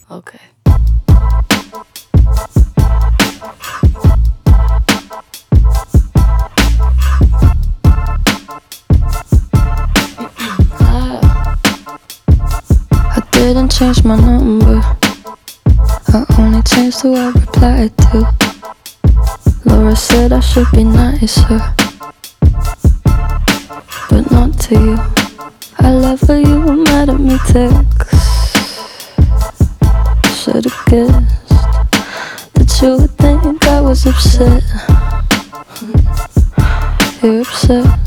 Okay. I didn't change my number. I only changed who I replied to. Laura said I should be nicer, but not to you. I love how you were mad at me text. Should've guessed that you would think I was upset. You're obsessed.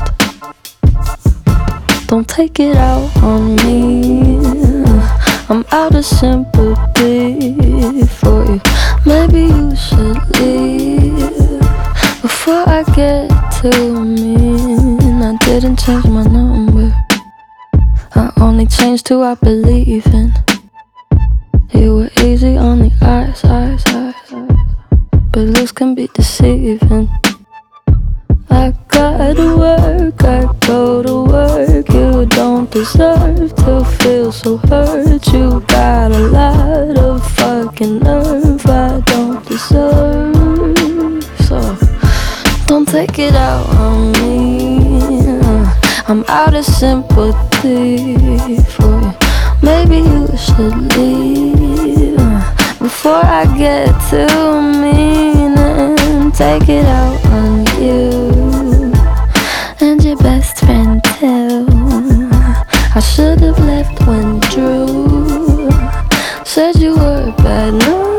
Don't take it out on me. I'm out of sympathy for you. Maybe you should leave before I get too mean. I didn't change my number. I only changed who I believe in. You were easy on the eyes, but looks can be deceiving. I gotta work, I go to work. You don't deserve to feel so hurt. You got a lot of fucking nerve I don't deserve. So don't take it out on me. I'm out of sympathy for you. Maybe you should leave before I get too mean and take it out on you and your best friend too. I should have left when Drew said you were a bad news.